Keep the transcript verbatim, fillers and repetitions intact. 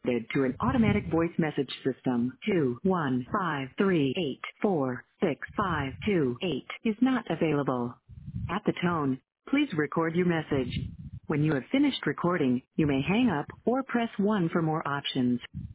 forwarded to an automatic voice message system. two one five three eight four six five two eight is not available. At the tone, please record your message. When you have finished recording, you may hang up or press one for more options.